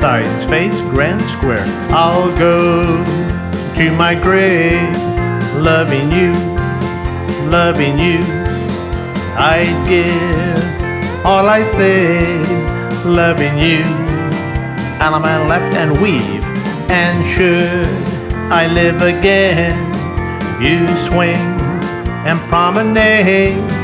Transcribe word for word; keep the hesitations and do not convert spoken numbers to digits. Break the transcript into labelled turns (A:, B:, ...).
A: sides face Grand Square. I'll go to my grave, loving you, loving you. I'd give all I say, loving you. And on my left and weave, and should I live again, you swing and promenade